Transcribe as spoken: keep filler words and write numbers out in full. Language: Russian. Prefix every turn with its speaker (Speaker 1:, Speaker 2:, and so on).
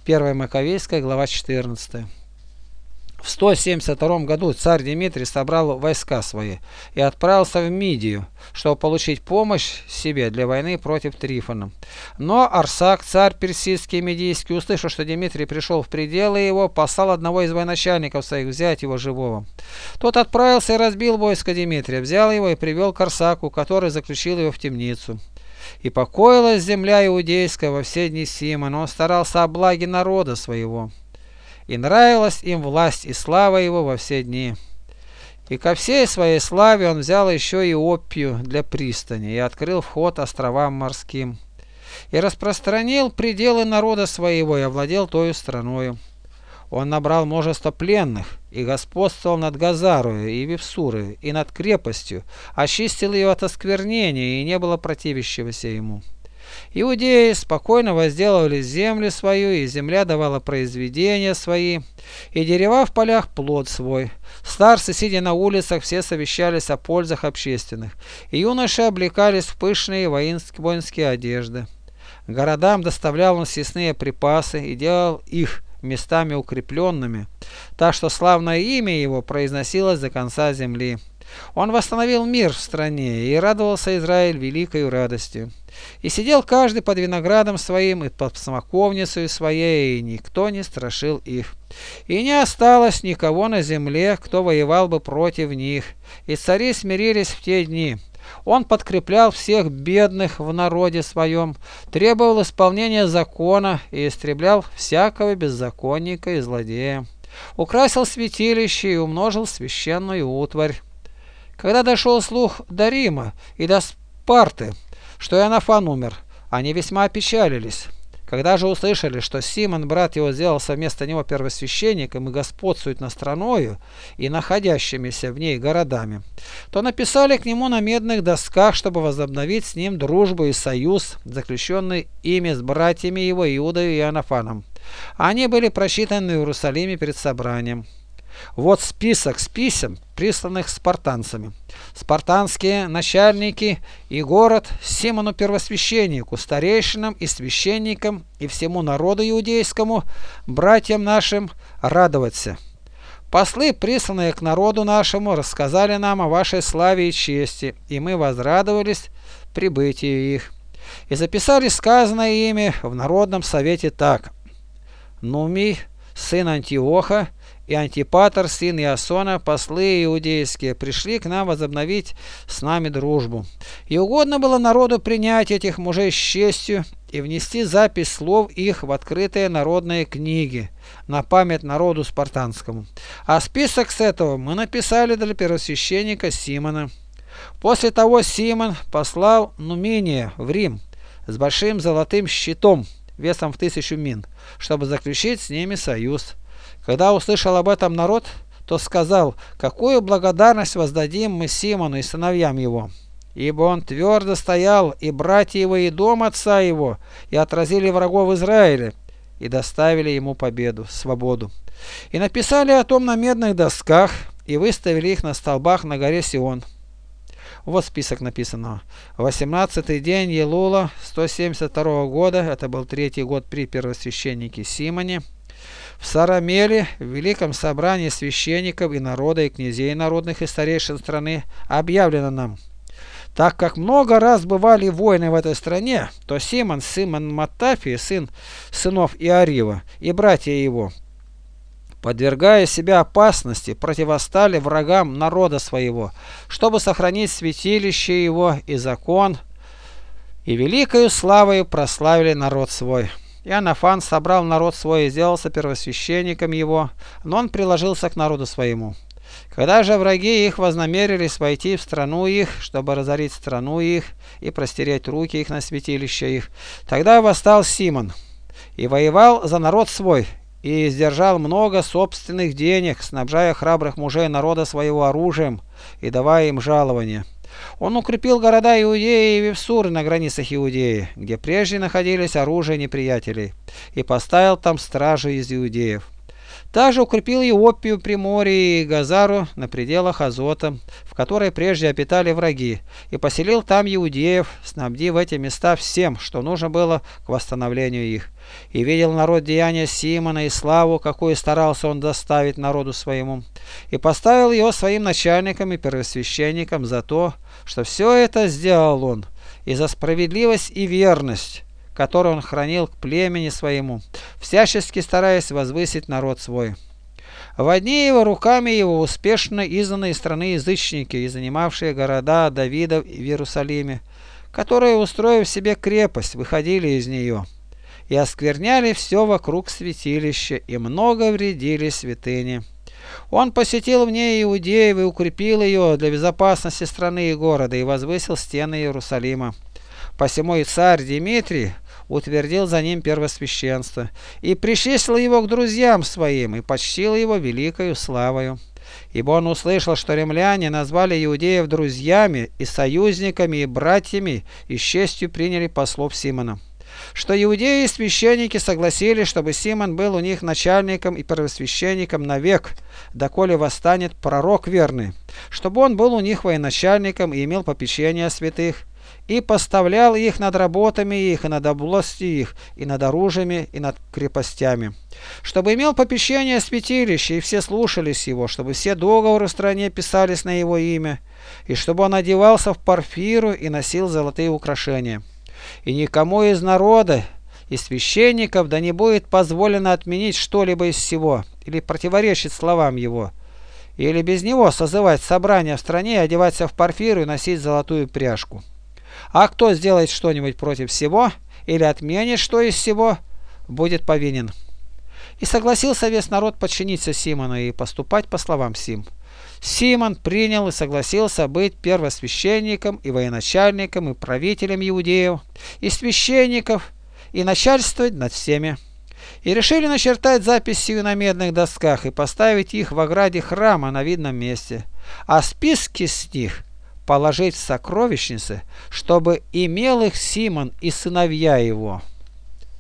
Speaker 1: первое Маковейская, глава четырнадцатая. В сто семьдесят втором году царь Дмитрий собрал войска свои и отправился в Мидию, чтобы получить помощь себе для войны против Трифона. Но Арсак, царь персидский и медийский, услышав, что Дмитрий пришел в пределы его, послал одного из военачальников своих взять его живого. Тот отправился и разбил войско Дмитрия, взял его и привел к Арсаку, который заключил его в темницу. И покоилась земля иудейская во все дни Симона, он старался о благе народа своего. И нравилась им власть и слава его во все дни. И ко всей своей славе он взял еще и Оппию для пристани и открыл вход островам морским. И распространил пределы народа своего и овладел тою страною. Он набрал множество пленных и господствовал над Газарою и Вифсурой и над крепостью, очистил ее от осквернения, и не было противящегося ему. Иудеи спокойно возделывали землю свою, и земля давала произведения свои, и дерева в полях плод свой. Старцы, сидя на улицах, все совещались о пользах общественных, и юноши облекались в пышные воинские, воинские одежды. Городам доставлял он съестные припасы и делал их местами укрепленными, так что славное имя его произносилось до конца земли. Он восстановил мир в стране, и радовался Израиль великою радостью. И сидел каждый под виноградом своим и под смоковницей своей, и никто не страшил их. И не осталось никого на земле, кто воевал бы против них, и цари смирились в те дни. Он подкреплял всех бедных в народе своем, требовал исполнения закона и истреблял всякого беззаконника и злодея. Украсил святилище и умножил священную утварь. Когда дошел слух до Рима и до Спарты, что Иоаннафан умер, они весьма опечалились. Когда же услышали, что Симон, брат его, сделался вместо него первосвященником и господствует над страною и находящимися в ней городами, то написали к нему на медных досках, чтобы возобновить с ним дружбу и союз, заключенный ими с братьями его Иудой и Иоаннафаном. Они были прочитаны в Иерусалиме перед собранием. Вот список с писем, присланных спартанцами. Спартанские начальники и город Симону первосвященнику, старейшинам и священникам и всему народу иудейскому, братьям нашим, радоваться. Послы, присланные к народу нашему, рассказали нам о вашей славе и чести, и мы возрадовались прибытию их. И записали сказанное ими в народном совете так: Нумий, сын Антиоха, и Антипатр, сын Иасона, послы иудейские, пришли к нам возобновить с нами дружбу. И угодно было народу принять этих мужей с честью и внести запись слов их в открытые народные книги на память народу спартанскому. А список с этого мы написали для первосвященника Симона. После того Симон послал Нуминия в Рим с большим золотым щитом весом в тысячу мин, чтобы заключить с ними союз. Когда услышал об этом народ, то сказал: какую благодарность воздадим мы Симону и сыновьям его, ибо он твердо стоял, и братья его, и дом отца его, и отразили врагов Израиля, и доставили ему победу, свободу. И написали о том на медных досках, и выставили их на столбах на горе Сион. Вот список написано. восемнадцатый день Елула сто семьдесят второго года, это был третий год при первосвященнике Симоне, в Сарамеле, в великом собрании священников и народа, и князей народных и старейшин страны, объявлено нам: так как много раз бывали войны в этой стране, то Симон, сын Маттафии, сын сынов Иарива, и братья его, подвергая себя опасности, противостали врагам народа своего, чтобы сохранить святилище его и закон, и великою славою прославили народ свой. Иоаннафан собрал народ свой и сделался первосвященником его, но он приложился к народу своему. Когда же враги их вознамерились войти в страну их, чтобы разорить страну их и простереть руки их на святилище их, тогда восстал Симон и воевал за народ свой, и сдержал много собственных денег, снабжая храбрых мужей народа своего оружием и давая им жалования. Он укрепил города Иудеи и Вифсуры на границах Иудеи, где прежде находились оружие неприятелей, и поставил там стражу из иудеев. Также укрепил Иоппию при море и Газару на пределах Азота, в которой прежде обитали враги, и поселил там иудеев, снабдив эти места всем, что нужно было к восстановлению их. И видел народ деяния Симона и славу, какую старался он доставить народу своему, и поставил его своим начальником и первосвященником за то, что все это сделал он, и за справедливость и верность, которую он хранил к племени своему, всячески стараясь возвысить народ свой. В одни его руками его успешно изгнанные из страны язычники и занимавшие города Давида в Иерусалиме, которые, устроив себе крепость, выходили из нее и оскверняли все вокруг святилища и много вредили святыне. Он посетил в ней Иудеев и укрепил ее для безопасности страны и города и возвысил стены Иерусалима. Посему и царь Дмитрий утвердил за ним первосвященство и причислил его к друзьям своим и почтил его великою славою. Ибо он услышал, что римляне назвали иудеев друзьями и союзниками и братьями и с честью приняли послов Симона. Что иудеи и священники согласились, чтобы Симон был у них начальником и первосвященником навек, доколе восстанет пророк верный, чтобы он был у них военачальником и имел попечение о святых, и поставлял их над работами их, и над областью их, и над оружиями, и над крепостями, чтобы имел попечение о святилище, и все слушались его, чтобы все договоры в стране писались на его имя, и чтобы он одевался в парфиру и носил золотые украшения. И никому из народа и священников да не будет позволено отменить что-либо из всего, или противоречить словам его, или без него созывать собрания в стране, одеваться в парфиру и носить золотую пряжку. А кто сделает что-нибудь против всего, или отменит что из всего, будет повинен. И согласился весь народ подчиниться Симону и поступать по словам сим. Симон принял и согласился быть первосвященником и военачальником и правителем иудеев, и священников, и начальствовать над всеми. И решили начертать запись сию на медных досках и поставить их в ограде храма на видном месте, а списки с них положить в сокровищнице, чтобы имел их Симон и сыновья его.